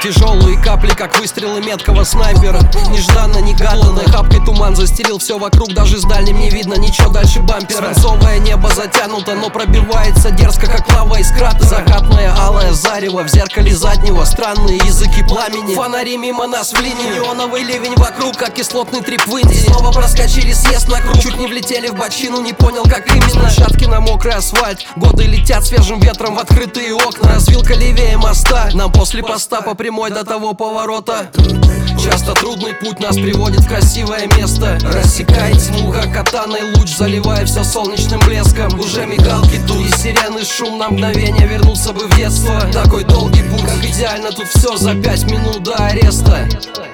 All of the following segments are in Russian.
Тяжелые капли, как выстрелы меткого снайпера. Нежданно-негаданно хапкой туман застелил все вокруг, даже с дальним не видно ничего дальше бампера. Свинцовое небо затянуто, но пробивается дерзко, как лава из кратера. Закатное алое зарево в зеркале заднего, странные языки пламени. Фонари мимо нас в линии, неоновый ливень вокруг, как кислотный трип в Индии. Снова проскочили съезд на круг, чуть не влетели в бочину, не понял как именно. Шатки на мокрый асфальт, годы летят свежим ветром в открытые окна. Развилка левее моста, нам после поста по прямой до того поворота. Часто трудный путь нас приводит в красивое место. Рассекает тьму, как катаной луч, заливая все солнечным блеском. Уже мигалки тут и сирены шум, на мгновение вернулся бы в детство. Такой долгий путь, как идеально тут все за 5 минут до ареста.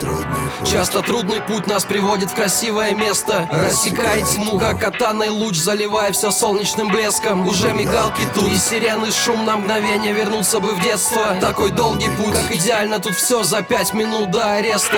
Часто трудный путь нас приводит в красивое место. Рассекает тьму, как катаной луч, заливая все солнечным блеском. Уже мигалки тут и сирены шум, на мгновение вернулся бы в детство. Такой долгий путь, как идеально тут все за 5 минут до ареста.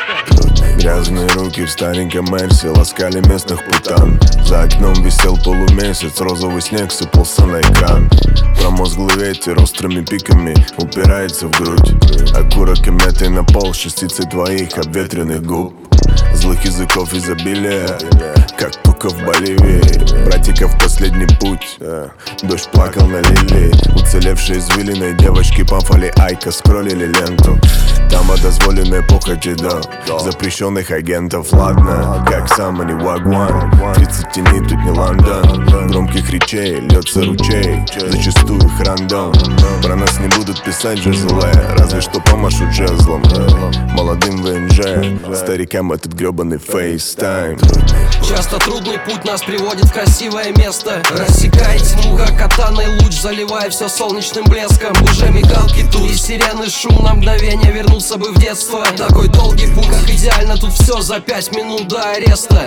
Грязные руки в стареньком Мерсе ласкали местных путан. За окном висел полумесяц, розовый снег сыпался на экран. Промозглый ветер острыми пиками упирается в грудь. Окурок и метой на пол, частицы твоих обветренных губ. Злых языков изобилия, как тука в Боливии. Братиков последний путь, дождь плакал на лилии. Уцелевшие извилины девочки памфали айка скроллили ленту. Там о дозволенной похоти до запрещенных агентов. Ладно, как сам, а не вагван. 30 теней, тут не Лондон. Громких речей льется ручей, зачастую их рандом. Про нас не будут писать жезлы, разве что помашут жезлом. Молодым ВНЖ, старикам этот гребаный фейстайм. Часто трудный путь нас приводит в красивое место. Рассекает тьму, как катаной луч, заливая все солнечным блеском. Уже мигалки тут и сирены шум, на мгновение вернулся бы в детство. Такой долгий путь, как идеально тут все за 5 минут до ареста.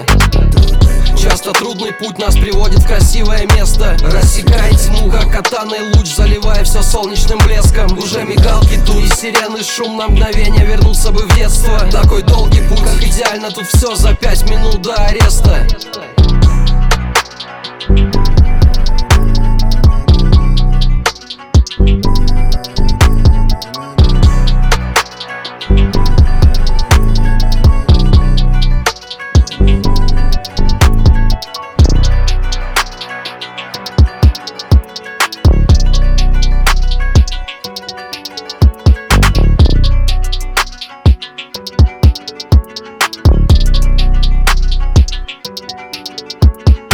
Часто трудный путь нас приводит в красивое место. Рассекает тьму, как катаной луч, заливая все солнечным блеском. Уже мигалки тут и сирены шум, на мгновение вернулся бы в детство. Такой долгий путь, как идеально тут все за 5 минут до ареста.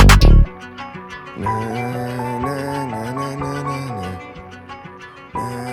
Na na na na na na na.